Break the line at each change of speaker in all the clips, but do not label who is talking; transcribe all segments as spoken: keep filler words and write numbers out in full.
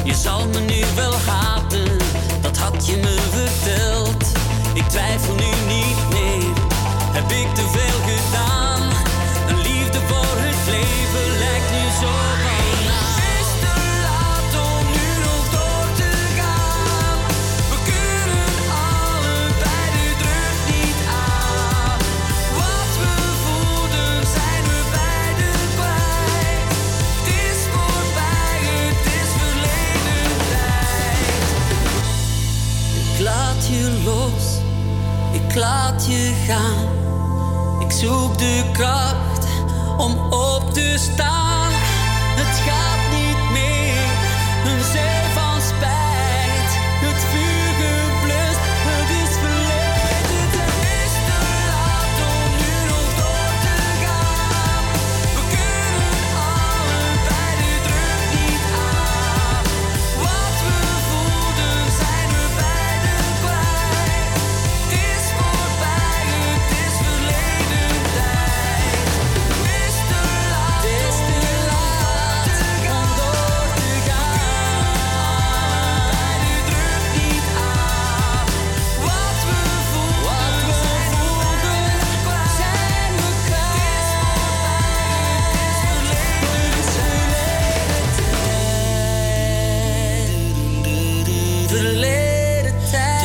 Je zal me nu wel haten, dat had je me verteld. Ik twijfel nu niet meer, heb ik te veel gedaan? Een liefde voor het leven lijkt nu zo banaan. Het is te laat om nu nog door te gaan. We kunnen allebei de druk niet aan. Wat we voelden zijn we beide kwijt. Het is voorbij, het is verleden tijd. Ik laat je los, ik laat je gaan. Ik zoek de kracht om op te staan. Het gaat niet meer, een zee van spijt. Het vuur geblust, het is verleden. Het is te laat om nu nog door te gaan. We kunnen allebei de druk niet aan. Wat we voelden zijn we beide kwijt. Het is voorbij, het is verleden tijd. Het is te laat, het is te laat om door te gaan. Bij de druk niet aan. Wat we voelden zijn we beide kwijt. Zijn we kwijt. Het is verleden tijd. Verleden tijd.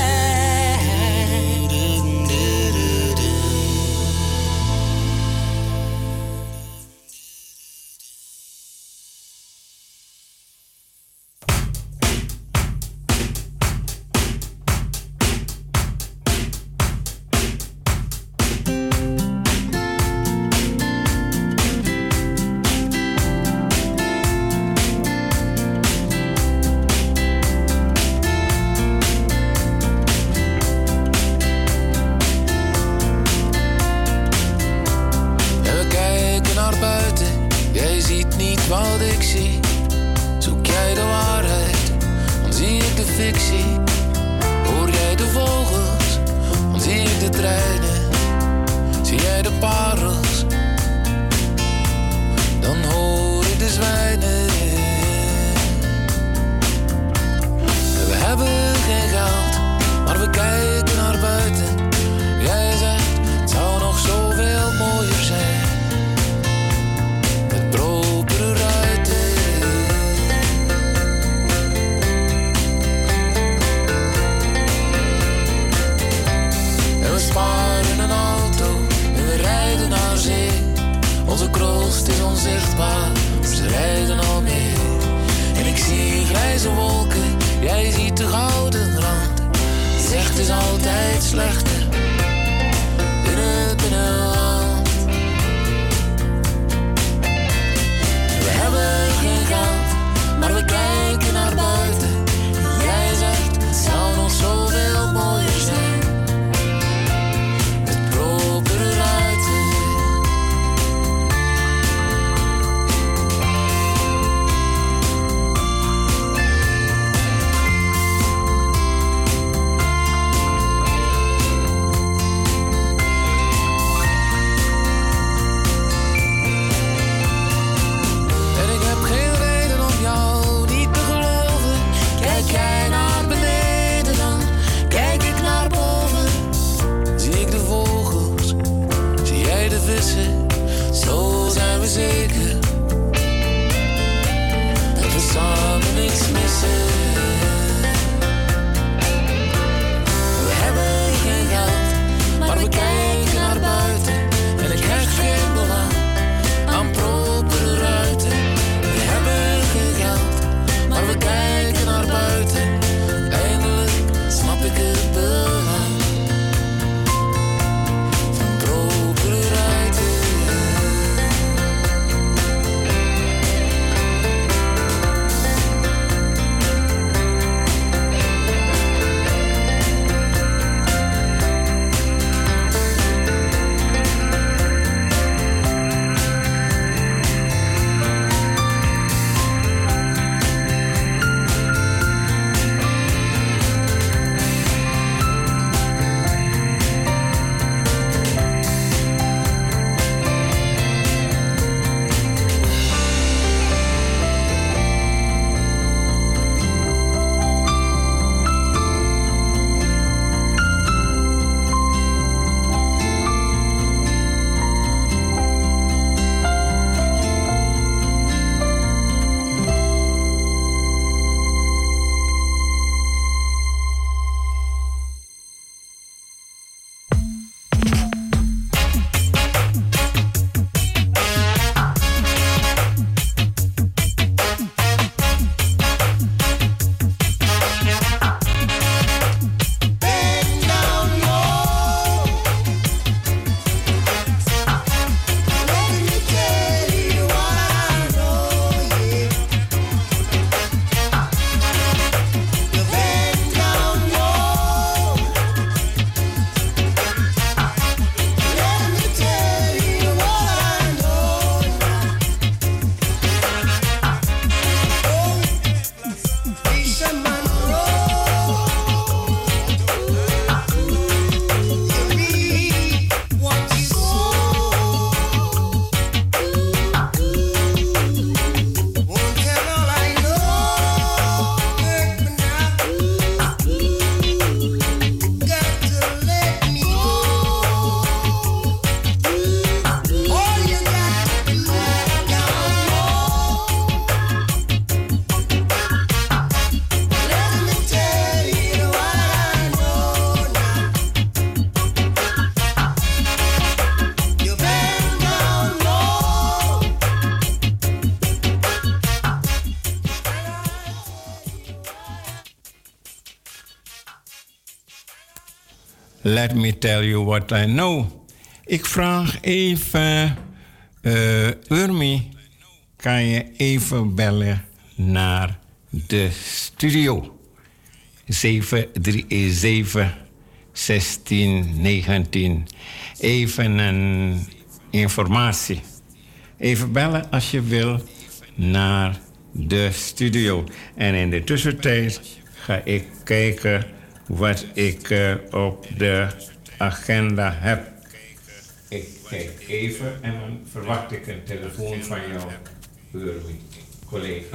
En we kijken naar buiten, jij ziet niet wat ik zie. Zoek jij de waarheid, dan zie ik de fictie. Hoor jij de vogels, dan zie ik de treinen. Zie jij de parels, dan hoor ik de zwijnen. En we hebben geen geld, maar we kijken naar buiten. Jij zegt, het zou nog zoveel mooier zijn. Met propere ruiten. En we sparen een auto en we rijden naar zee. Onze kroost is onzichtbaar, maar ze rijden al mee. En ik zie grijze wolken, jij ziet de gouden rand. Je zegt het is altijd slechter in het binnenland. We hebben geen geld, maar we kijken naar buiten. Jij zegt het zou nog zoveel mooier zijn. Met propere ruiten. En ik heb geen reden om jou niet te geloven. Kijk jij naar beneden, dan kijk ik naar boven. Zie ik de vogels, zie jij de vissen. Zo zijn we zeker dat we samen niks missen. We hebben geen geld, maar we kijken naar buiten. En ik hecht geen belang aan propere ruiten. We hebben geen geld, maar we kijken naar buiten. Eindelijk snap ik het belang van propere ruiten.
let me tell you what I know. Ik vraag even, uh, Urmi, kan je even bellen naar de studio? zeven drie zeven, zestien negentien. Even een informatie. Even bellen als je wil naar de studio. En in de tussentijd ga ik kijken wat ik uh, op de agenda heb. Ik kijk even en dan verwacht ik een telefoon van jou, Urmi, collega.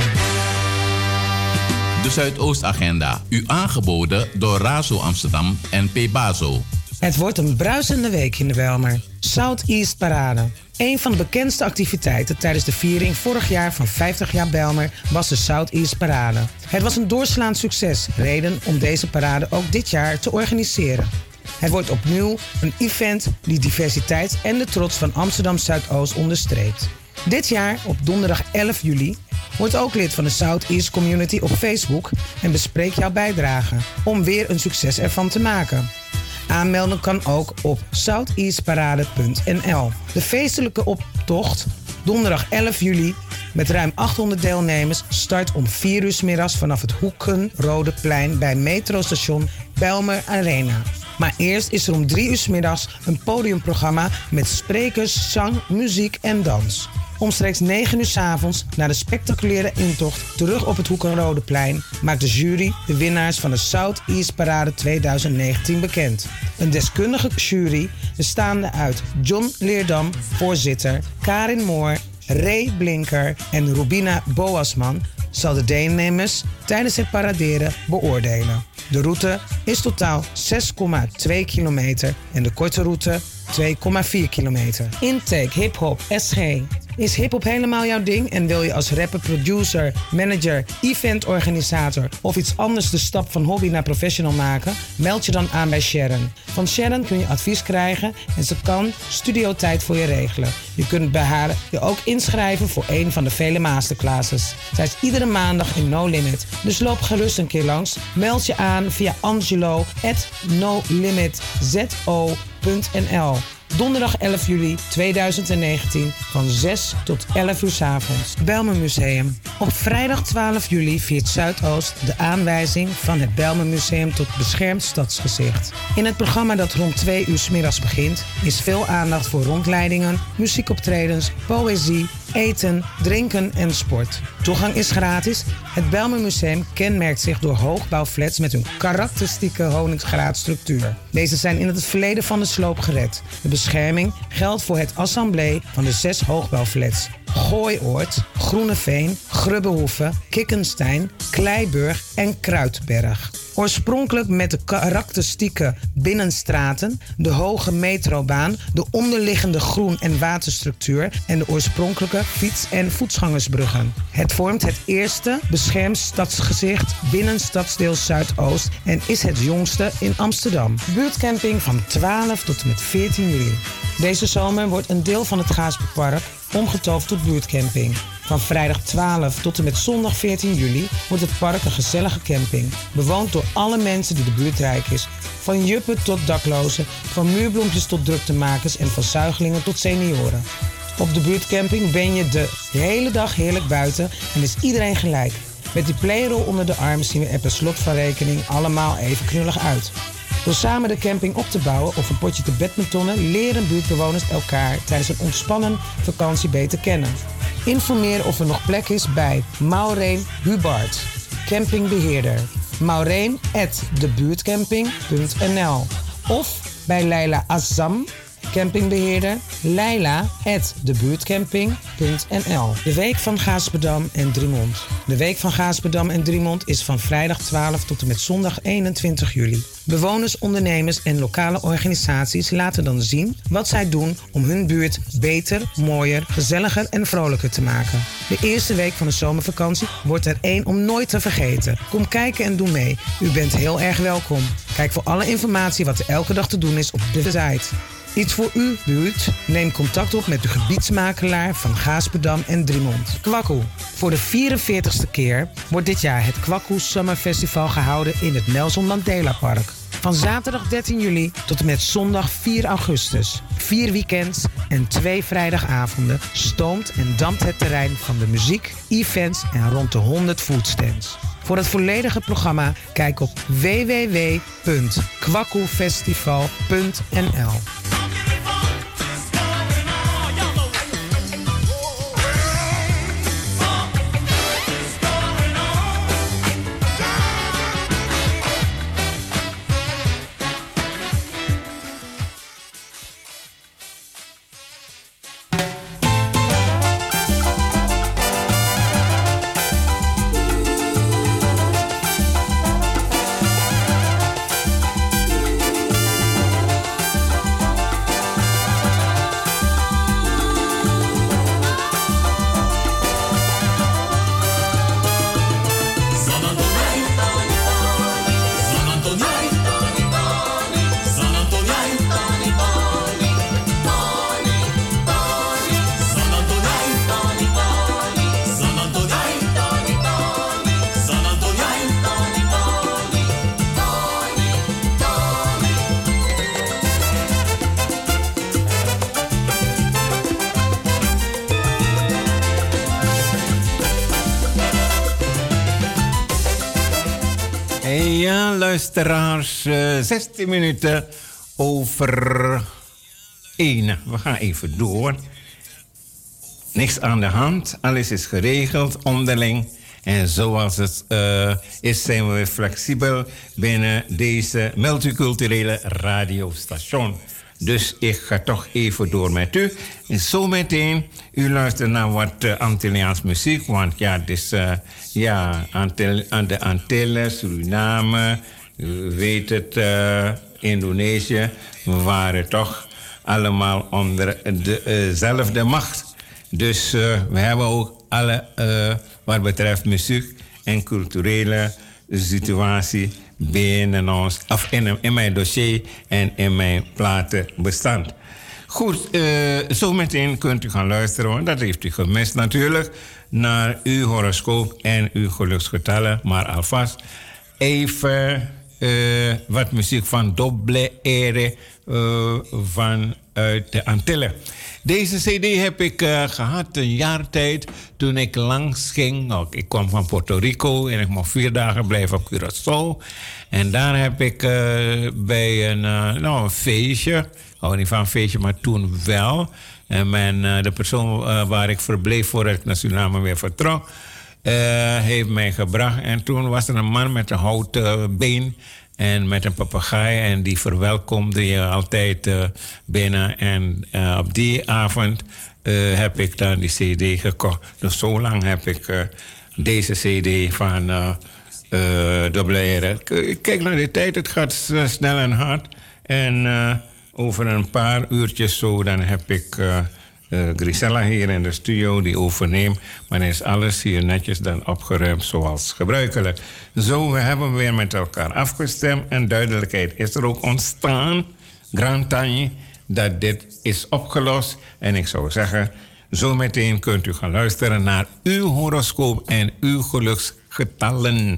De Zuidoost-agenda, u aangeboden door Razo Amsterdam en Pebazo.
Het wordt een bruisende week in de Bijlmer. Southeast Parade. Een van de bekendste activiteiten tijdens de viering vorig jaar van vijftig jaar Bijlmer was de Southeast Parade. Het was een doorslaand succes, reden om deze parade ook dit jaar te organiseren. Het wordt opnieuw een event die diversiteit en de trots van Amsterdam Zuidoost onderstreept. Dit jaar, op donderdag elf juli, word ook lid van de Southeast Community op Facebook en bespreek jouw bijdrage om weer een succes ervan te maken. Aanmelden kan ook op southeastparade punt n l. De feestelijke optocht, donderdag elf juli, met ruim achthonderd deelnemers, start om vier uur 's middags vanaf het Hoeken-Rodeplein bij metrostation Bijlmer Arena. Maar eerst is er om drie uur 's middags een podiumprogramma met sprekers, zang, muziek en dans. Omstreeks negen uur 's avonds, na de spectaculaire intocht terug op het Hoeken-Rodeplein, maakt de jury de winnaars van de Southeast Parade twintig negentien bekend. Een deskundige jury bestaande uit John Leerdam, voorzitter, Karin Moor, Ray Blinker en Rubina Boasman zal de deelnemers tijdens het paraderen beoordelen. De route is totaal zes komma twee kilometer en de korte route twee komma vier kilometer. Intake hip-hop S G. Is hip-hop helemaal jouw ding en wil je als rapper, producer, manager, eventorganisator of iets anders de stap van hobby naar professional maken? Meld je dan aan bij Sharon. Van Sharon kun je advies krijgen en ze kan studiotijd voor je regelen. Je kunt bij haar je ook inschrijven voor een van de vele masterclasses. Zij is iedere maandag in No Limit, dus loop gerust een keer langs. Meld je aan via angelo at no limit zo punt n l. Donderdag elf juli tweeduizend negentien van zes tot elf uur 's avonds. Bijlmer Museum. Op vrijdag twaalf juli viert Zuidoost de aanwijzing van het Bijlmer Museum tot beschermd stadsgezicht. In het programma dat rond twee uur 's middags begint is veel aandacht voor rondleidingen, muziekoptredens, poëzie, eten, drinken en sport. Toegang is gratis. Het Bijlmer Museum kenmerkt zich door hoogbouwflats met hun karakteristieke honingsgraatstructuur. Deze zijn in het verleden van de sloop gered. De bescherming geldt voor het assemblee van de zes hoogbouwflats: Gooioord, Groeneveen, Grubbehoeve, Kikkenstein, Kleiburg en Kruidberg. Oorspronkelijk met de karakteristieke binnenstraten, de hoge metrobaan, de onderliggende groen- en waterstructuur en de oorspronkelijke fiets- en voetgangersbruggen. Het vormt het eerste beschermd stadsgezicht binnen stadsdeel Zuidoost en is het jongste in Amsterdam. Buurtcamping van twaalf tot en met veertien juli. Deze zomer wordt een deel van het Gaasperpark omgetoverd tot buurtcamping. Van vrijdag twaalf tot en met zondag veertien juli wordt het park een gezellige camping. Bewoond door alle mensen die de buurt rijk is. Van juppen tot daklozen, van muurbloempjes tot druktemakers en van zuigelingen tot senioren. Op de buurtcamping ben je de hele dag heerlijk buiten en is iedereen gelijk. Met die playrol onder de arm zien we er per slot van rekening allemaal even knullig uit. Door samen de camping op te bouwen of een potje te badmintonnen leren buurtbewoners elkaar tijdens een ontspannen vakantie beter kennen. Informeer of er nog plek is bij Maureen Hubart, campingbeheerder. Maureen at debuurtcamping punt n l of bij Leila Azam, campingbeheerder, Leila at debuurtcamping punt n l. De week van Gaasperdam en Driemond. De week van Gaasperdam en Driemond is van vrijdag twaalf tot en met zondag eenentwintig juli. Bewoners, ondernemers en lokale organisaties laten dan zien wat zij doen om hun buurt beter, mooier, gezelliger en vrolijker te maken. De eerste week van de zomervakantie wordt er één om nooit te vergeten. Kom kijken en doe mee. U bent heel erg welkom. Kijk voor alle informatie wat er elke dag te doen is op de site. Iets voor uw buurt? Neem contact op met de gebiedsmakelaar van Gaasperdam en Driemond. Kwakkoe. Voor de vierenveertigste keer wordt dit jaar het Kwakkoe Summer Festival gehouden in het Nelson Mandela Park. Van zaterdag dertien juli tot en met zondag vier augustus. Vier weekends en twee vrijdagavonden stoomt en dampt het terrein van de muziek, events en rond de honderd foodstands. Voor het volledige programma kijk op w w w punt kwakkoefestival punt n l.
Luisteraars, zestien minuten over één. We gaan even door. Niks aan de hand. Alles is geregeld, onderling. En zoals het uh, is, zijn we flexibel binnen deze multiculturele radiostation. Dus ik ga toch even door met u. En zometeen, u luistert naar wat uh, Antilliaans muziek. Want ja, het is uh, ja, Antil- aan de Antillen, Suriname, u weet het, uh, Indonesië. We waren toch allemaal onder dezelfde uh macht. Dus uh, we hebben ook alle, uh, wat betreft muziek en culturele situatie binnen ons, of in, in mijn dossier en in mijn platenbestand. Goed, uh, zometeen kunt u gaan luisteren, want dat heeft u gemist natuurlijk, naar uw horoscoop en uw geluksgetallen. Maar alvast even uh, wat muziek van Doble Ere uh, vanuit de Antillen. Deze cd heb ik uh, gehad een jaar tijd toen ik langs ging. Nou, ik kwam van Puerto Rico en ik mocht vier dagen blijven op Curaçao. En daar heb ik uh, bij een, uh, nou, een feestje, ik hou niet van een feestje, maar toen wel. En mijn, uh, de persoon uh, waar ik verbleef voordat ik naar Suriname weer vertrok, uh, heeft mij gebracht. En toen was er een man met een houten been en met een papegaai. En die verwelkomde je altijd uh, binnen. En uh, op die avond uh, heb ik dan die cd gekocht. Dus zo lang heb ik uh, deze cd van uh, uh, Doble R. Ik kijk naar de tijd, het gaat uh, snel en hard. En uh, over een paar uurtjes zo, dan heb ik uh, uh, Grisella hier in de studio die overneemt. Maar dan is alles hier netjes dan opgeruimd zoals gebruikelijk. Zo, we hebben weer met elkaar afgestemd en duidelijkheid is er ook ontstaan, Grand Tanje, dat dit is opgelost. En ik zou zeggen, zometeen kunt u gaan luisteren naar uw horoscoop en uw geluksgetallen.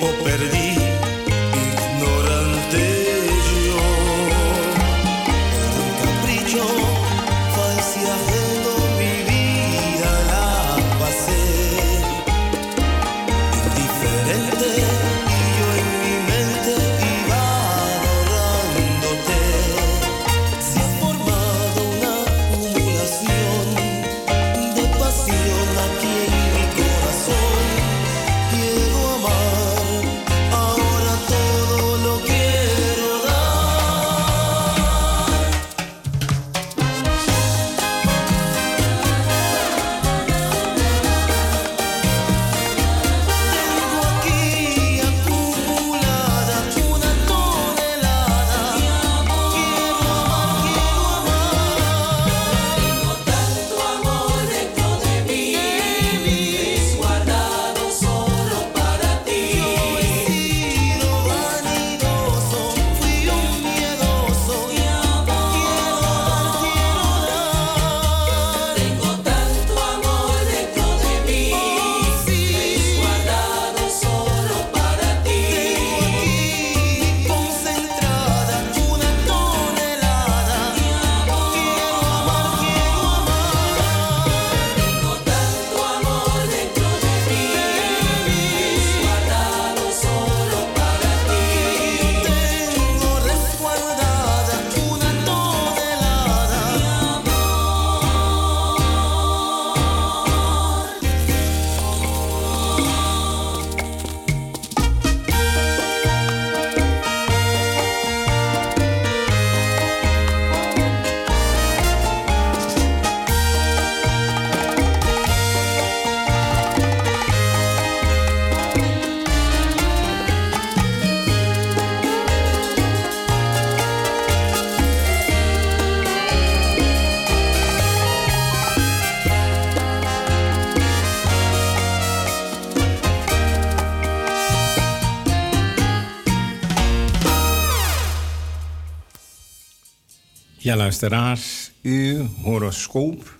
Ja, luisteraars, uw horoscoop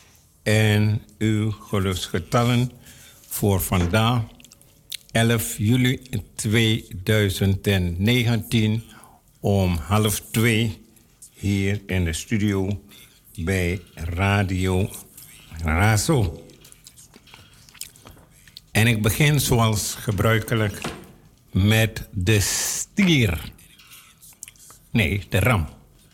en uw geluksgetallen voor vandaag, elf juli tweeduizend negentien, om half twee, hier in de studio bij Radio Razo. En ik begin zoals gebruikelijk met de stier. Nee, de ram.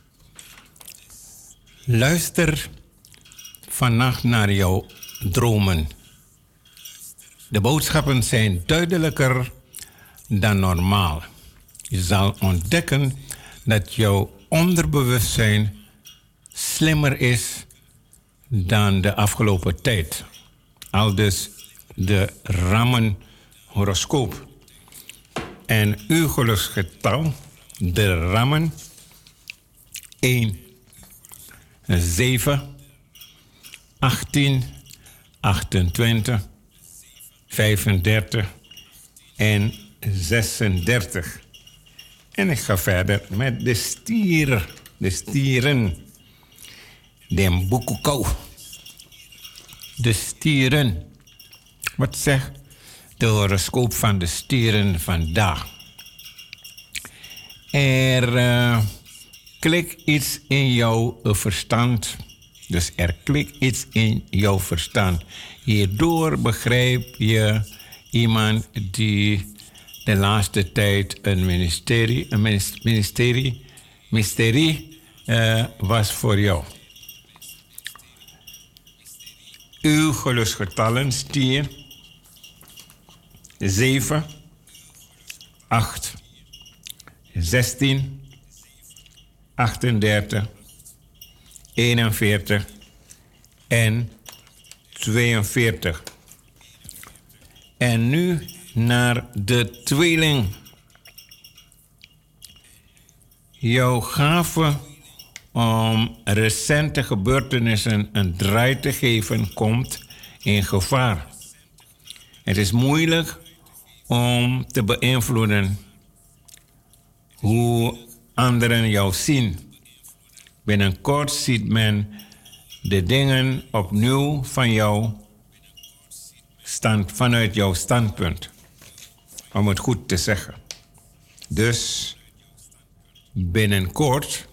Luister vannacht naar jouw dromen. De boodschappen zijn duidelijker dan normaal. Je zal ontdekken dat jouw onderbewustzijn slimmer is dan de afgelopen tijd. Aldus de rammenhoroscoop. En uw geluksgetal, de rammen, één, zeven, achttien, achtentwintig, vijfendertig en zesendertig. En ik ga verder met de stier, de stieren. De boekoekou. De stieren. Wat zegt de horoscoop van de stieren vandaag? Er uh, klikt iets in jouw verstand. Dus er klikt iets in jouw verstand. Hierdoor begrijp je iemand die de laatste tijd een ministerie, een ministerie, mysterie uh, was voor jou. Uw geluksgetallen stier zeven, acht, zestien, achtendertig, eenenveertig en tweeënveertig. En nu naar de tweeling. Jouw gave om recente gebeurtenissen een draai te geven komt in gevaar. Het is moeilijk om te beïnvloeden hoe anderen jou zien. Binnenkort ziet men de dingen opnieuw van jou stand, vanuit jouw standpunt. om het goed te zeggen. Dus binnenkort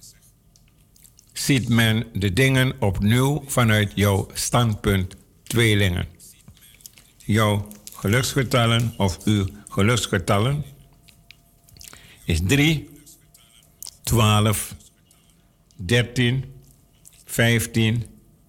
ziet men de dingen opnieuw vanuit jouw standpunt tweelingen. Jouw geluksgetallen of uw geluksgetallen is drie, twaalf, dertien, vijftien,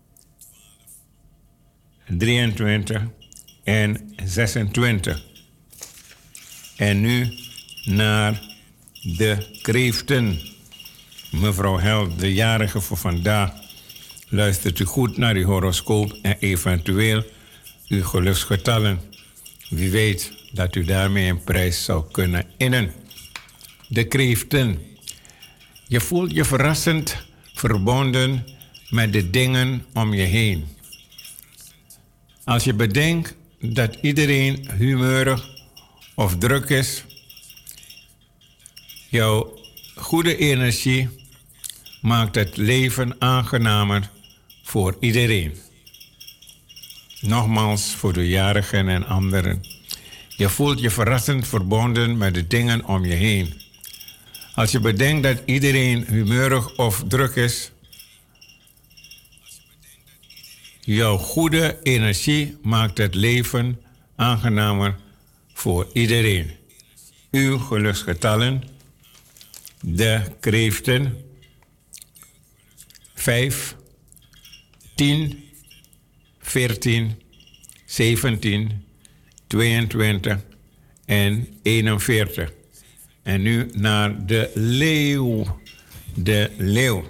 drieëntwintig en zesentwintig. En nu naar de kreeften. Mevrouw Held, de jarige voor vandaag. Luistert u goed naar uw horoscoop en eventueel uw geluksgetallen. Wie weet dat u daarmee een prijs zou kunnen innen. De kreeften. Je voelt je verrassend verbonden met de dingen om je heen. Als je bedenkt dat iedereen humeurig of druk is, jouw goede energie maakt het leven aangenamer voor iedereen. Nogmaals voor de jarigen en anderen. Je voelt je verrassend verbonden met de dingen om je heen. Als je bedenkt dat iedereen humeurig of druk is, jouw goede energie maakt het leven aangenamer voor iedereen. Uw geluksgetallen, de kreeften, vijf, tien, veertien, zeventien, tweeëntwintig en eenenveertig. En nu naar de leeuw. De leeuw.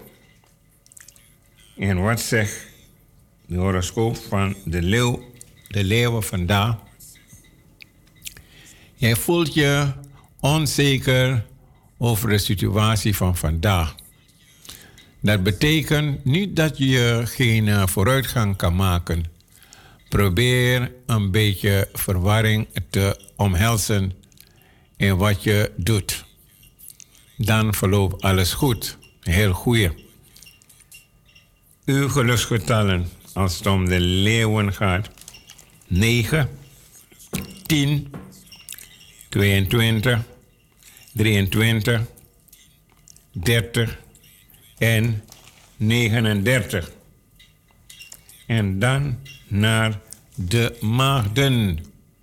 En wat zegt de horoscoop van de leeuw, de leeuwen vandaag? Jij voelt je onzeker over de situatie van vandaag. Dat betekent niet dat je geen vooruitgang kan maken. Probeer een beetje verwarring te omhelzen in wat je doet. Dan verloopt alles goed. Heel goed. Uw geluksgetallen, als het om de leeuwen gaat. negen, tien, tweeëntwintig, drieëntwintig, dertig en negenendertig. En dan naar de maagden.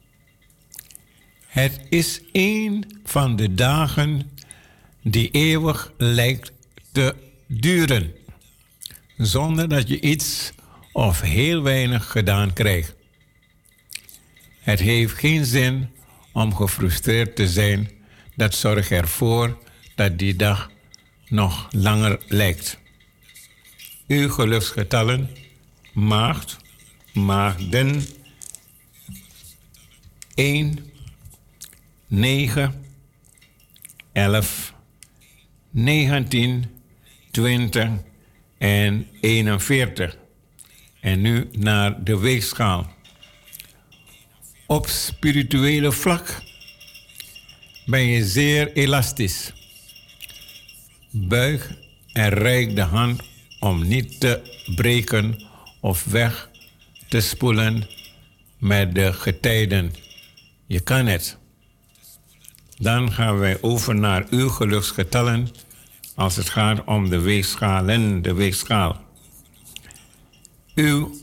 Het is een van de dagen die eeuwig lijkt te duren, zonder dat je iets of heel weinig gedaan krijgt. Het heeft geen zin om gefrustreerd te zijn. Dat zorgt ervoor dat die dag nog langer lijkt. Uw geluksgetallen, maagd, maagden, één, negen, elf, negentien, twintig en eenenveertig. En nu naar de weegschaal. Op spirituele vlak ben je zeer elastisch. Buig en reik de hand om niet te breken of weg te spoelen met de getijden. Je kan het. Dan gaan wij over naar uw geluksgetallen als het gaat om de weegschalen, de weegschaal. Uw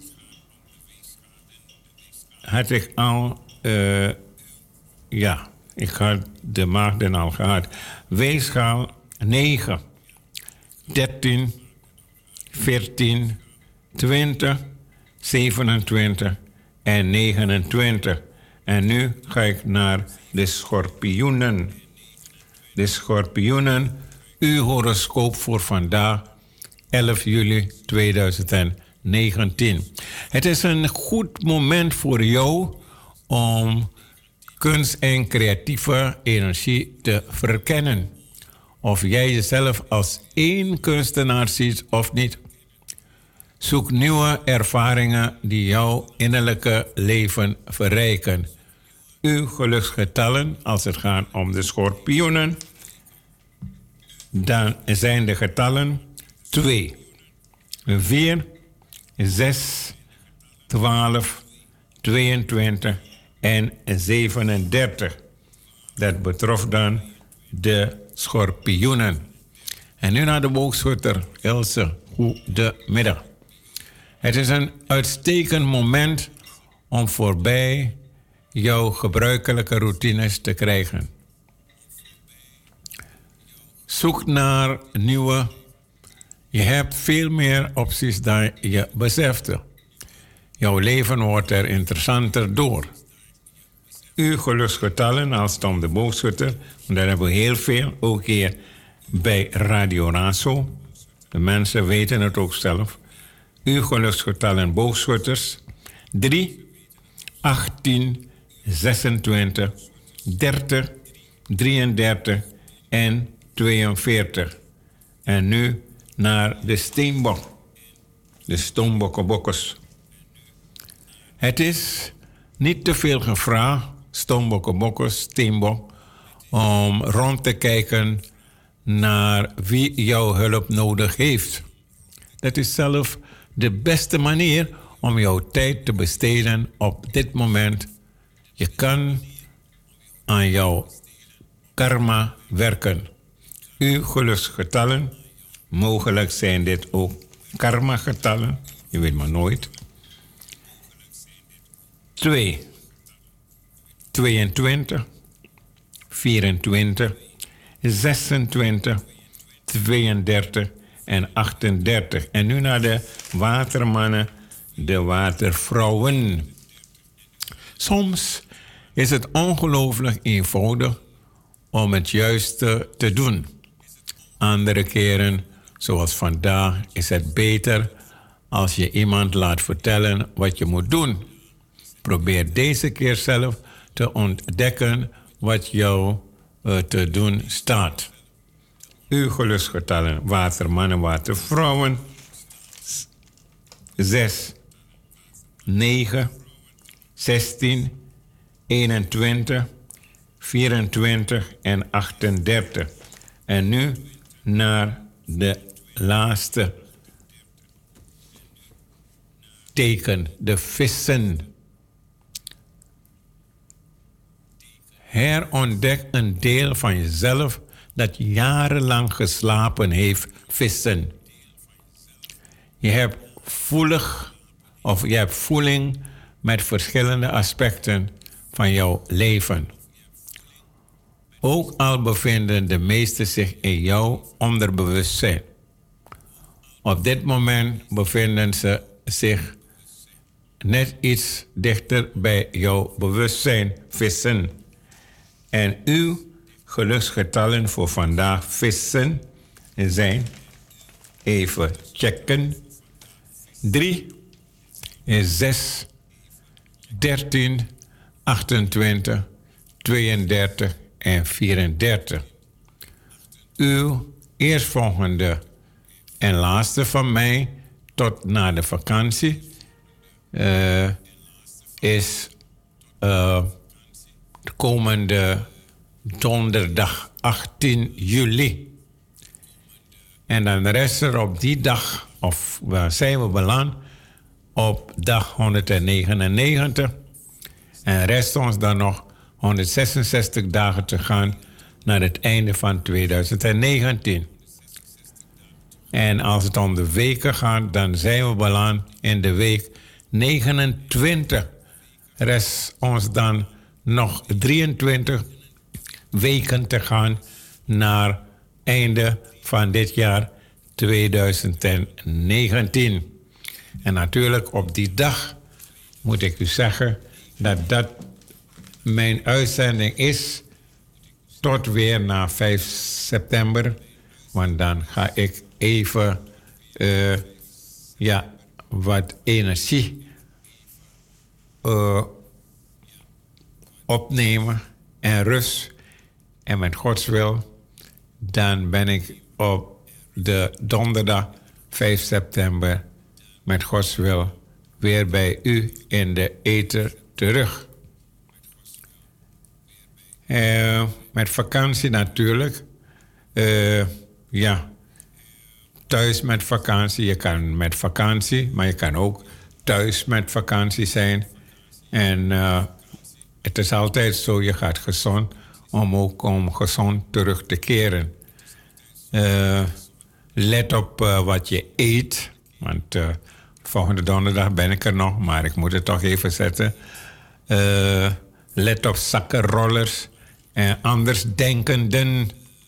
had ik al, uh, ja, ik had de maagden al gehad. Weegschaal negen, dertien, veertien, twintig, zevenentwintig en negenentwintig. En nu ga ik naar de schorpioenen. De schorpioenen, uw horoscoop voor vandaag, elf juli tweeduizend negentien. Het is een goed moment voor jou om kunst en creatieve energie te verkennen. Of jij jezelf als één kunstenaar ziet of niet. Zoek nieuwe ervaringen die jouw innerlijke leven verrijken. Uw geluksgetallen, als het gaat om de schorpioenen, dan zijn de getallen twee, vier, zes, twaalf, tweeëntwintig en zevenendertig. Dat betrof dan de schorpioenen. En nu naar de boogschutter Ilse. Goedemiddag. Het is een uitstekend moment om voorbij jouw gebruikelijke routines te krijgen. Zoek naar nieuwe. Je hebt veel meer opties dan je besefte. Jouw leven wordt er interessanter door. Uw geluksgetallen als Tom de Boogschutter, daar hebben we heel veel, ook hier bij Radio Razo. De mensen weten het ook zelf. Uw geluksgetallen boogschutters drie, achttien, zesentwintig, dertig, drieëndertig en tweeënveertig. En nu naar de steenbok, de stoombokkenbokkers. Het is niet te veel gevraagd, stoombokkenbokkers, steenbok, om rond te kijken naar wie jouw hulp nodig heeft. Dat is zelf de beste manier om jouw tijd te besteden op dit moment. Je kan aan jouw karma werken. Uw geluksgetallen, mogelijk zijn dit ook karma-getallen, je weet maar nooit. twee, tweeëntwintig, vierentwintig, zesentwintig, tweeëndertig en achtendertig. En nu naar de watermannen, de watervrouwen. Soms is het ongelooflijk eenvoudig om het juiste te doen. Andere keren, zoals vandaag, is het beter als je iemand laat vertellen wat je moet doen. Probeer deze keer zelf te ontdekken wat jou uh, te doen staat. Uw geluksgetallen, watermannen, watervrouwen. zes, negen, zestien, eenentwintig, vierentwintig en achtendertig. En nu naar de laatste teken, de vissen. Herontdek een deel van jezelf dat jarenlang geslapen heeft, vissen. Je hebt voelig of je hebt voeling met verschillende aspecten van jouw leven. Ook al bevinden de meesten zich in jouw onderbewustzijn. Op dit moment bevinden ze zich net iets dichter bij jouw bewustzijn, vissen. En uw geluksgetallen voor vandaag, vissen, zijn, even checken, drie, zes, dertien, achtentwintig, tweeëndertig en vierendertig. Uw eerstvolgende en laatste van mij tot na de vakantie uh, is uh, de komende donderdag achttien juli. En dan rest er op die dag, of waar zijn we beland, op dag honderdnegenennegentig. En rest ons dan nog honderdzesenzestig dagen te gaan naar het einde van tweeduizend negentien. En als het om de weken gaat, dan zijn we beland in de week negenentwintig. Rest ons dan nog drieëntwintig weken te gaan naar einde van dit jaar tweeduizend negentien. En natuurlijk op die dag moet ik u zeggen dat dat mijn uitzending is tot weer na vijf september. Want dan ga ik even uh, ja, wat energie uh, opnemen en rust. En met Gods wil, dan ben ik op de donderdag vijf september met Gods wil weer bij u in de ether terug. Uh, met vakantie natuurlijk. Uh, ja, thuis met vakantie. Je kan met vakantie, maar je kan ook thuis met vakantie zijn. En uh, het is altijd zo, je gaat gezond om ook om gezond terug te keren. Uh, let op uh, wat je eet, want uh, volgende donderdag ben ik er nog, maar ik moet het toch even zetten. Uh, let op zakkenrollers en andersdenkenden.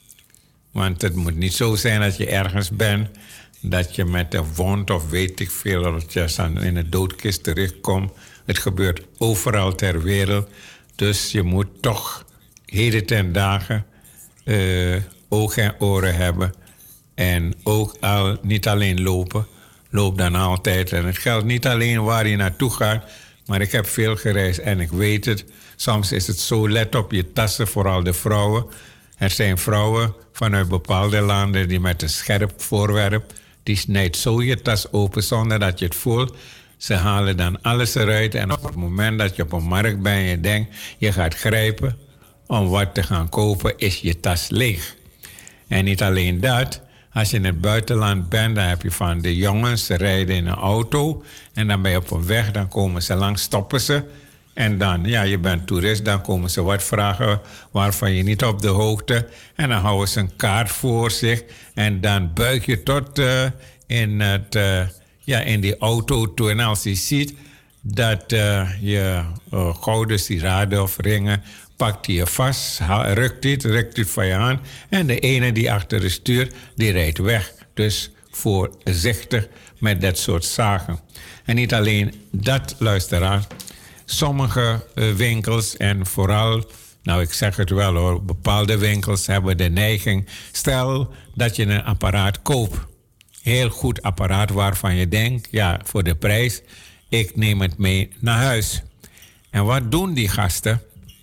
Want het moet niet zo zijn dat je ergens bent, dat je met een wond of weet ik veel, dat je in een doodkist terechtkomt. Het gebeurt overal ter wereld. Dus je moet toch heden ten dagen uh, ogen en oren hebben. En ook al niet alleen lopen, loop dan altijd. En het geldt niet alleen waar je naartoe gaat, maar ik heb veel gereisd en ik weet het. Soms is het zo, let op je tassen, vooral de vrouwen. Er zijn vrouwen vanuit bepaalde landen die met een scherp voorwerp, die snijdt zo je tas open zonder dat je het voelt. Ze halen dan alles eruit en op het moment dat je op een markt bent en je denkt, je gaat grijpen om wat te gaan kopen, is je tas leeg. En niet alleen dat, als je in het buitenland bent, dan heb je van de jongens, ze rijden in een auto en dan ben je op een weg, dan komen ze langs, stoppen ze. En dan, ja, je bent toerist, dan komen ze wat vragen waarvan je niet op de hoogte. En dan houden ze een kaart voor zich en dan buig je tot uh, in, het, uh, ja, in die auto toe. En als je ziet dat uh, je uh, gouden sieraden of ringen, pakt hij je vast, rukt dit, rukt dit van je hand. En de ene die achter het stuur, die rijdt weg. Dus voorzichtig met dat soort zaken. En niet alleen dat, luisteraar. Sommige uh, winkels en vooral, nou ik zeg het wel hoor, bepaalde winkels hebben de neiging. Stel dat je een apparaat koopt. Heel goed apparaat waarvan je denkt, ja, voor de prijs, ik neem het mee naar huis. En wat doen die gasten?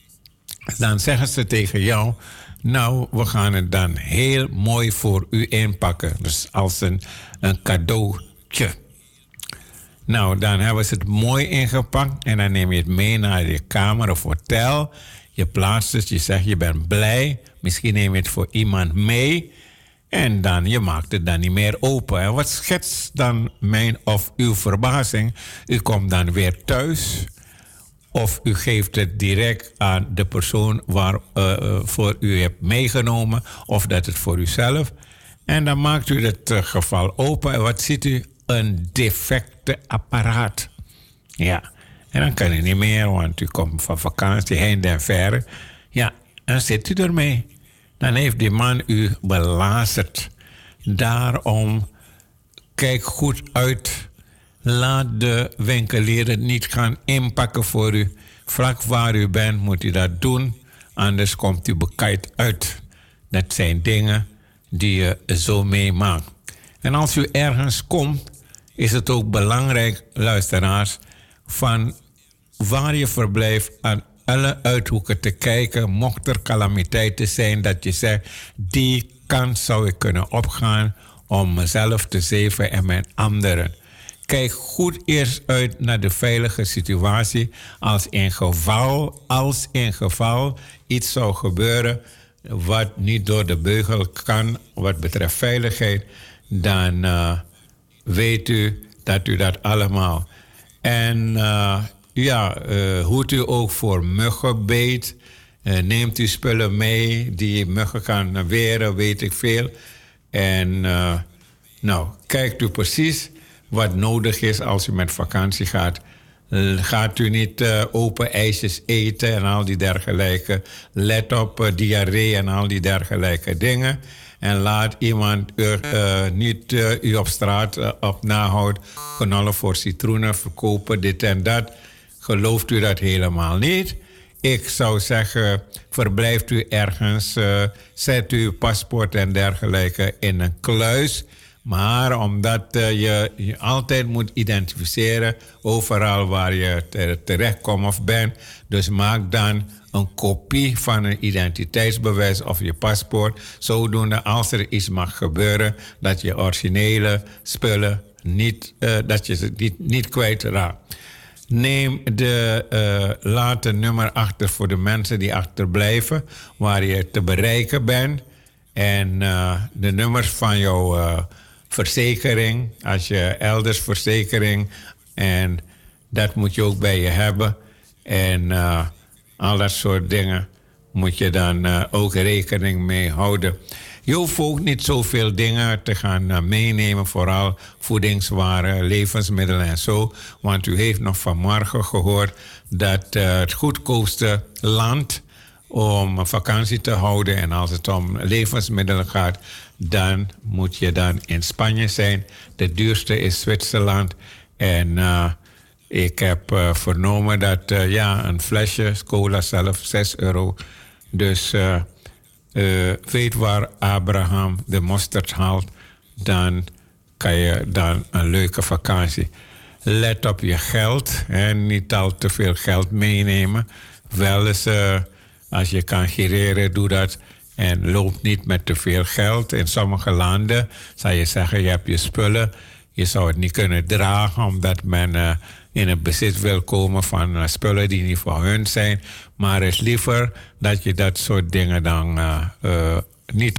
Dan zeggen ze tegen jou, nou, we gaan het dan heel mooi voor u inpakken. Dus als een, een cadeautje. Nou, dan hebben ze het mooi ingepakt en dan neem je het mee naar je kamer of hotel. Je plaatst het, je zegt je bent blij. Misschien neem je het voor iemand mee. En dan, je maakt het dan niet meer open. En wat schetst dan mijn of uw verbazing? U komt dan weer thuis. Of u geeft het direct aan de persoon waarvoor uh, u hebt meegenomen. Of dat het voor uzelf. En dan maakt u het uh, geval open. En wat ziet u? Een defecte apparaat. Ja, en dan kan u niet meer, want u komt van vakantie heen en verre. Ja, en dan zit u ermee. Dan heeft die man u belazerd. Daarom, kijk goed uit. Laat de winkelier het niet gaan inpakken voor u. Vlak waar u bent moet u dat doen. Anders komt u bekijkt uit. Dat zijn dingen die je zo meemaakt. En als u ergens komt, is het ook belangrijk, luisteraars, van waar je verblijft aan alle uithoeken te kijken. Mocht er calamiteiten zijn dat je zegt, die kant zou ik kunnen opgaan om mezelf te zeven en mijn anderen. Kijk goed eerst uit naar de veilige situatie. Als in geval, als in geval iets zou gebeuren wat niet door de beugel kan wat betreft veiligheid, dan uh, weet u dat u dat allemaal. En uh, ja, uh, hoedt u ook voor muggenbeet. Uh, neemt u spullen mee die muggen kan weren, weet ik veel. En uh, nou, kijkt u precies wat nodig is als u met vakantie gaat. Uh, gaat u niet uh, open ijsjes eten en al die dergelijke. Let op uh, diarree en al die dergelijke dingen. En laat iemand u uh, niet uh, u op straat uh, op nahoudt. Knollen voor citroenen verkopen, dit en dat. Gelooft u dat helemaal niet? Ik zou zeggen, verblijft u ergens, uh, zet uw paspoort en dergelijke in een kluis. Maar omdat uh, je je altijd moet identificeren overal waar je terechtkomt of bent. Dus maak dan een kopie van een identiteitsbewijs of je paspoort. Zodoende als er iets mag gebeuren, dat je originele spullen niet, uh, dat je ze niet, niet kwijtraakt. Neem de uh, late nummer achter voor de mensen die achterblijven, waar je te bereiken bent. En uh, de nummers van jouw uh, verzekering, als je elders verzekering, en dat moet je ook bij je hebben. En uh, al dat soort dingen. moet je dan uh, ook rekening mee houden. Je hoeft ook niet zoveel dingen te gaan uh, meenemen, vooral voedingswaren, levensmiddelen en zo. Want u heeft nog vanmorgen gehoord dat uh, het goedkoopste land om een vakantie te houden, en als het om levensmiddelen gaat, dan moet je dan in Spanje zijn. De duurste is Zwitserland. En uh, ik heb uh, vernomen dat uh, ja, een flesje cola zelf zes euro. Dus uh, uh, weet waar Abraham de mosterd haalt, dan kan je dan een leuke vakantie. Let op je geld en niet al te veel geld meenemen. Wel eens, uh, als je kan gireren, doe dat. En loop niet met te veel geld. In sommige landen zou je zeggen, je hebt je spullen. Je zou het niet kunnen dragen omdat men uh, in het bezit wil komen van uh, spullen die niet voor hun zijn. Maar het is liever dat je dat soort dingen dan uh, uh, niet...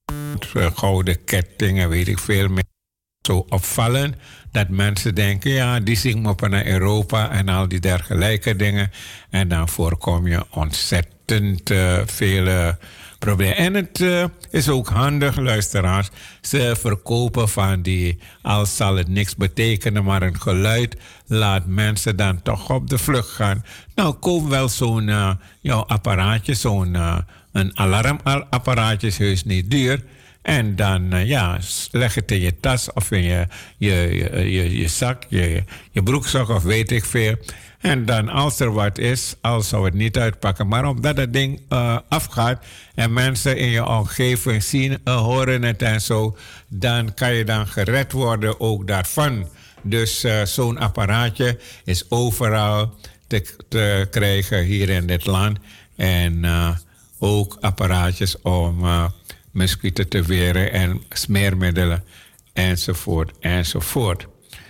Uh, gouden kettingen, weet ik veel meer. Zo opvallen dat mensen denken, ja, die zien op naar Europa en al die dergelijke dingen. En dan voorkom je ontzettend uh, veel uh, problemen. En het uh, is ook handig, luisteraars. Ze verkopen van die, al zal het niks betekenen, maar een geluid laat mensen dan toch op de vlucht gaan. Nou, koop wel zo'n uh, jouw apparaatje, zo'n uh, een alarmapparaatje, is heus niet duur. En dan, uh, ja, leg het in je tas of in je, je, je, je, je zak, je, je broekzak of weet ik veel. En dan als er wat is, al zou het niet uitpakken. Maar omdat het ding uh, afgaat en mensen in je omgeving zien, uh, horen het en zo, dan kan je dan gered worden ook daarvan. Dus uh, zo'n apparaatje is overal te, te krijgen hier in dit land. En uh, ook apparaatjes om... Uh, muskieten te weren en smeermiddelen enzovoort enzovoort.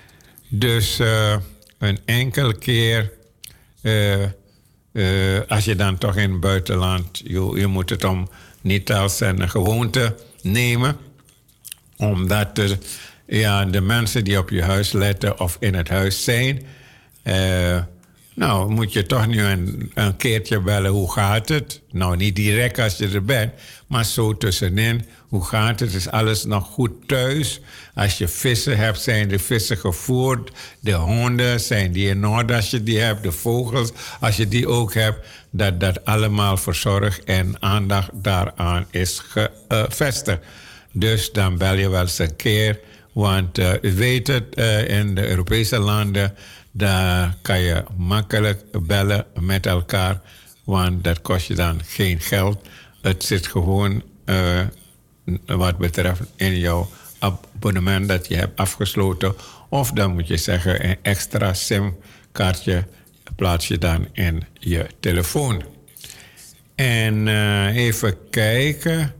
Dus uh, een enkele keer, uh, uh, als je dan toch in het buitenland, je, je moet het om niet als een gewoonte nemen, omdat er, ja, de mensen die op je huis letten of in het huis zijn, uh, nou, moet je toch nu een, een keertje bellen, hoe gaat het? Nou, niet direct als je er bent, maar zo tussenin. Hoe gaat het? Is alles nog goed thuis? Als je vissen hebt, zijn de vissen gevoerd. De honden, zijn die in orde als je die hebt? De vogels, als je die ook hebt. Dat dat allemaal verzorgd en aandacht daaraan is gevestigd. Uh, dus dan bel je wel eens een keer. Want uh, u weet het, uh, in de Europese landen... daar kan je makkelijk bellen met elkaar, want dat kost je dan geen geld. Het zit gewoon, uh, wat betreft, in jouw abonnement dat je hebt afgesloten. Of dan moet je zeggen, een extra simkaartje plaats je dan in je telefoon. En uh, even kijken.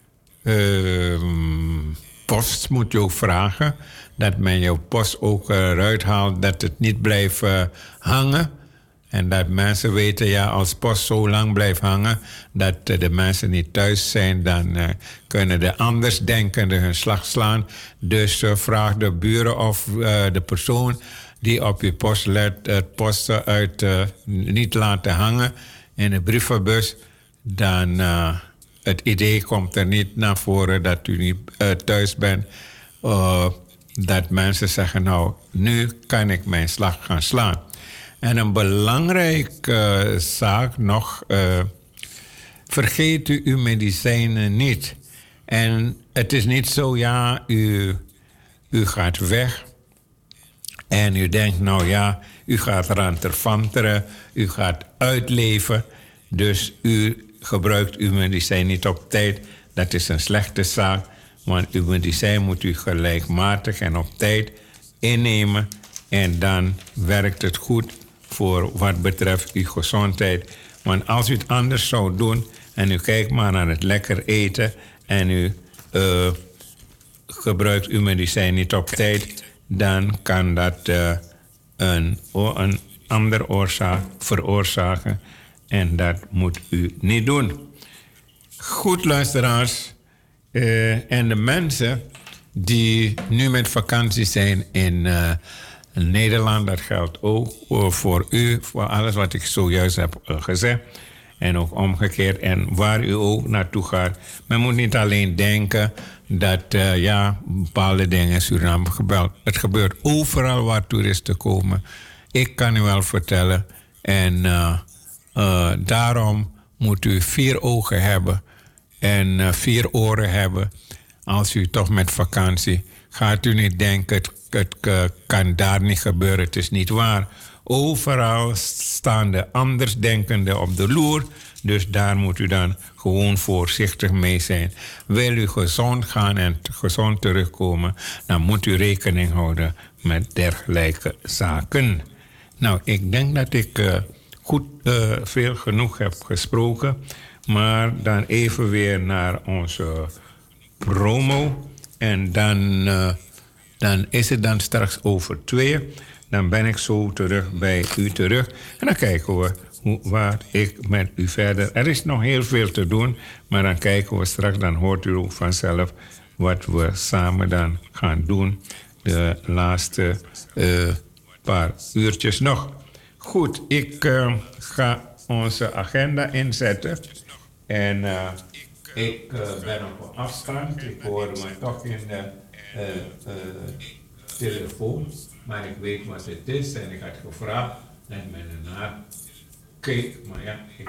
Uh, post moet je ook vragen. Dat men je post ook eruit haalt, dat het niet blijft uh, hangen. En dat mensen weten, ja, als post zo lang blijft hangen, dat uh, de mensen niet thuis zijn, dan uh, kunnen de andersdenkenden hun slag slaan. Dus uh, vraag de buren of uh, de persoon die op je post let, het posten uit uh, niet laten hangen in de brievenbus. Dan uh, het idee komt er niet naar voren dat u niet uh, thuis bent. Uh, Dat mensen zeggen, nou, nu kan ik mijn slag gaan slaan. En een belangrijke uh, zaak nog, uh, vergeet u uw medicijnen niet. En het is niet zo, ja, u, u gaat weg en u denkt, nou ja, u gaat ranterfanteren, u gaat uitleven. Dus u gebruikt uw medicijn niet op tijd. Dat is een slechte zaak. Want uw medicijn moet u gelijkmatig en op tijd innemen. En dan werkt het goed voor wat betreft uw gezondheid. Want als u het anders zou doen en u kijkt maar naar het lekker eten en u uh, gebruikt uw medicijn niet op tijd, dan kan dat uh, een, een andere oorzaak veroorzaken. En dat moet u niet doen. Goed, luisteraars. Uh, en de mensen die nu met vakantie zijn in uh, Nederland, dat geldt ook voor u, voor alles wat ik zojuist heb uh, gezegd. En ook omgekeerd. En waar u ook naartoe gaat. Men moet niet alleen denken dat uh, ja, bepaalde dingen in Suriname gebeld. Het gebeurt overal waar toeristen komen. Ik kan u wel vertellen. En uh, uh, daarom moet u vier ogen hebben. En uh, vier oren hebben. Als u toch met vakantie. Gaat u niet denken, het, het uh, kan daar niet gebeuren. Het is niet waar. Overal staan de andersdenkenden op de loer. Dus daar moet u dan gewoon voorzichtig mee zijn. Wil u gezond gaan en gezond terugkomen, dan moet u rekening houden met dergelijke zaken. Nou, ik denk dat ik uh, goed uh, veel genoeg heb gesproken. Maar dan even weer naar onze promo. En dan, uh, dan is het dan straks over twee. Dan ben ik zo terug bij u terug. En dan kijken we hoe, waar ik met u verder... Er is nog heel veel te doen, maar dan kijken we straks. Dan hoort u ook vanzelf wat we samen dan gaan doen. De laatste uh, paar uurtjes nog. Goed, ik uh, ga onze agenda inzetten. En uh, ik uh, ben op een afstand. Ik hoor me toch in de uh, uh, telefoon. Maar ik weet wat het is en ik had gevraagd dat men ernaar keek. Maar ja, ik...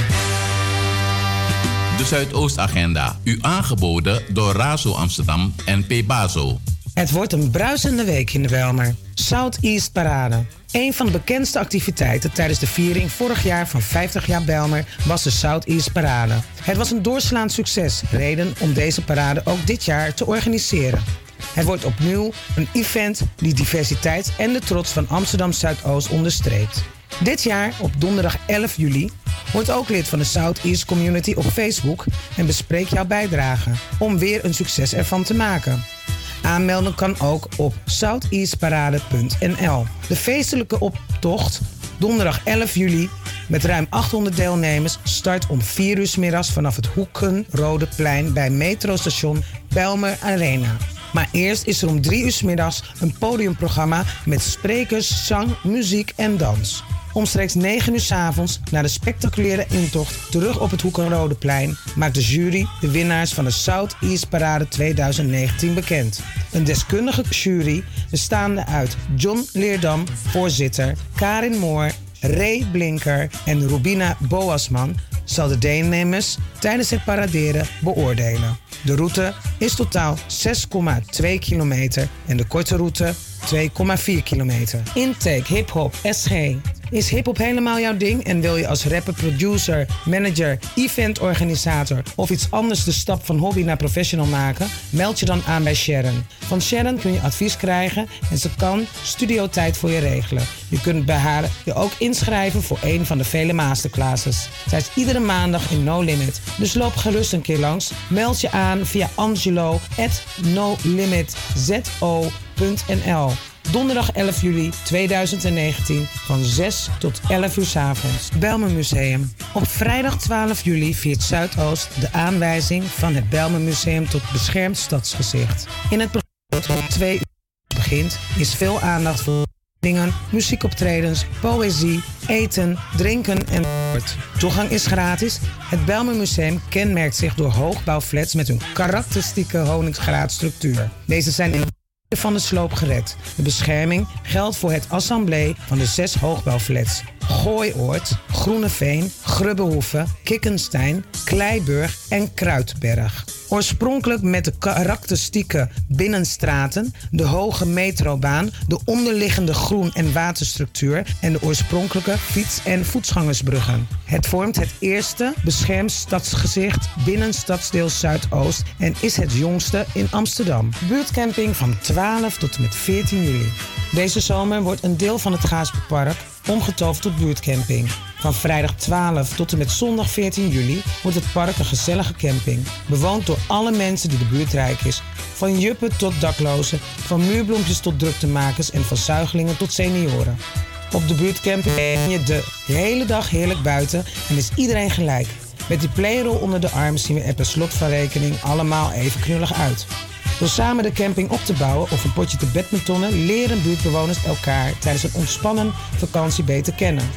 De Zuidoostagenda, u aangeboden door Razo Amsterdam en Pebazo.
Het wordt een bruisende week in de Bijlmer. Southeast Parade. Een van de bekendste activiteiten tijdens de viering vorig jaar van vijftig jaar Bijlmer was de Southeast Parade. Het was een doorslaand succes, reden om deze parade ook dit jaar te organiseren. Het wordt opnieuw een event die diversiteit en de trots van Amsterdam Zuidoost onderstreept. Dit jaar, op donderdag elf juli, word ook lid van de Southeast Community op Facebook en bespreek jouw bijdrage om weer een succes ervan te maken. Aanmelden kan ook op southeastparade punt n l. De feestelijke optocht, donderdag elf juli, met ruim achthonderd deelnemers, start om vier uur 's middags vanaf het Hoekenrodeplein bij metrostation Bijlmer Arena. Maar eerst is er om drie uur 's middags een podiumprogramma met sprekers, zang, muziek en dans. Omstreeks negen uur 's avonds, na de spectaculaire intocht terug op het Hoekenrodeplein, maakt de jury de winnaars van de Southeast Parade tweeduizend negentien bekend. Een deskundige jury bestaande uit John Leerdam, voorzitter, Karin Moor, Ray Blinker en Rubina Boasman zal de deelnemers tijdens het paraderen beoordelen. De route is totaal zes komma twee kilometer en de korte route twee komma vier kilometer. Intake hip-hop S G. Is hip-hop helemaal jouw ding en wil je als rapper, producer, manager, eventorganisator of iets anders de stap van hobby naar professional maken? Meld je dan aan bij Sharon. Van Sharon kun je advies krijgen en ze kan studiotijd voor je regelen. Je kunt bij haar je ook inschrijven voor een van de vele masterclasses. Zij is iedere maandag in No Limit, dus loop gerust een keer langs. Meld je aan via angelo at no limit zo punt n l. Donderdag elf juli tweeduizend negentien van zes tot elf uur 's avonds. Bijlmer Museum. Op vrijdag twaalf juli viert Zuidoost de aanwijzing van het Bijlmer Museum tot beschermd stadsgezicht. In het programma dat om twee uur begint is veel aandacht voor dingen, muziekoptredens, poëzie, eten, drinken en sport. Toegang is gratis. Het Bijlmer Museum kenmerkt zich door hoogbouwflats met hun karakteristieke honingsgraatstructuur. Deze zijn in van de sloop gered. De bescherming geldt voor het assemblee van de zes hoogbouwflats: Gooioord, Groeneveen, Grubbehoeve, Kikkenstein, Kleiburg en Kruidberg. Oorspronkelijk met de karakteristieke binnenstraten, de hoge metrobaan, de onderliggende groen- en waterstructuur en de oorspronkelijke fiets- en voetgangersbruggen. Het vormt het eerste beschermd stadsgezicht binnen stadsdeel Zuidoost en is het jongste in Amsterdam. Buurtcamping van twaalf tot en met veertien juli. Deze zomer wordt een deel van het Gaasperpark omgetoverd tot buurtcamping. Van vrijdag twaalf tot en met zondag veertien juli wordt het park een gezellige camping. Bewoond door alle mensen die de buurt rijk is. Van juppen tot daklozen, van muurbloempjes tot druktemakers en van zuigelingen tot senioren. Op de buurtcamping ben je de hele dag heerlijk buiten en is iedereen gelijk. Met die playrol onder de arm zien we er per slot van rekening allemaal even knullig uit. Door samen de camping op te bouwen of een potje te badmintonnen leren buurtbewoners elkaar tijdens een ontspannen vakantie beter kennen.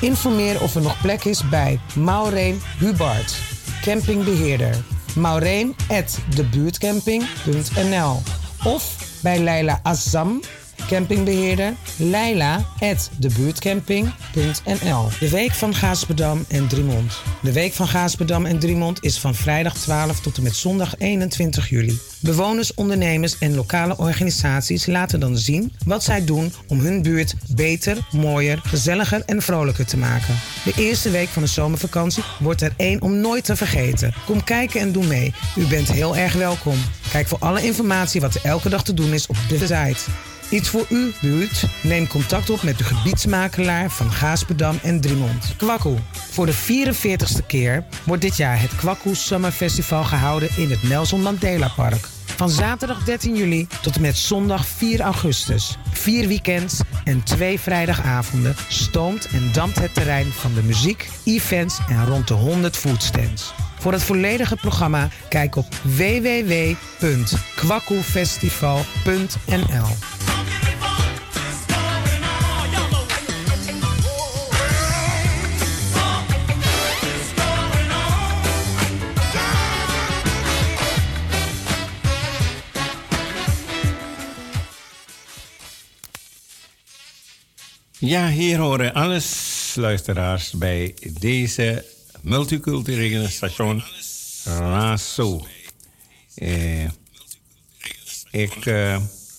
Informeer of er nog plek is bij Maureen Hubart, campingbeheerder. Maureen at debuurtcamping punt n l of bij Leila Azam, campingbeheerder, Leila at debuurtcamping punt n l. De week van Gaasperdam en Driemond. De week van Gaasperdam en Driemond is van vrijdag twaalf tot en met zondag eenentwintig juli. Bewoners, ondernemers en lokale organisaties laten dan zien wat zij doen om hun buurt beter, mooier, gezelliger en vrolijker te maken. De eerste week van de zomervakantie wordt er één om nooit te vergeten. Kom kijken en doe mee. U bent heel erg welkom. Kijk voor alle informatie wat er elke dag te doen is op de site. Iets voor uw buurt? Neem contact op met de gebiedsmakelaar van Gaasperdam en Driemond. Kwakkoe. Voor de vierenveertigste keer wordt dit jaar het Kwakkoe Summer Festival gehouden in het Nelson Mandela Park. Van zaterdag dertien juli tot en met zondag vier augustus. Vier weekends en twee vrijdagavonden stoomt en dampt het terrein van de muziek, events en rond de honderd foodstands. Voor het volledige programma kijk op w w w punt kwakkoefestival punt n l.
Ja, hier horen alles luisteraars bij deze multiculturele station Razo. Eh, ik, uh,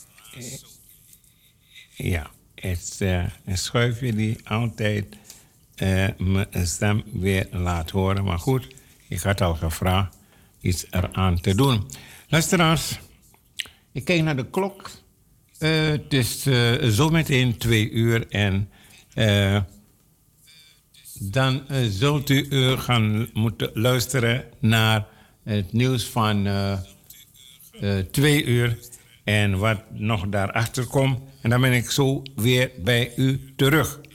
ja, het uh, schuif jullie altijd uh, mijn stem weer laat horen. Maar goed, ik had al gevraagd iets eraan te doen. Luisteraars, ik kijk naar de klok. Uh, het is uh, zometeen twee uur en uh, dan uh, zult u uh, gaan moeten luisteren naar het nieuws van uh, uh, twee uur en wat nog daarachter komt. En dan ben ik zo weer bij u terug.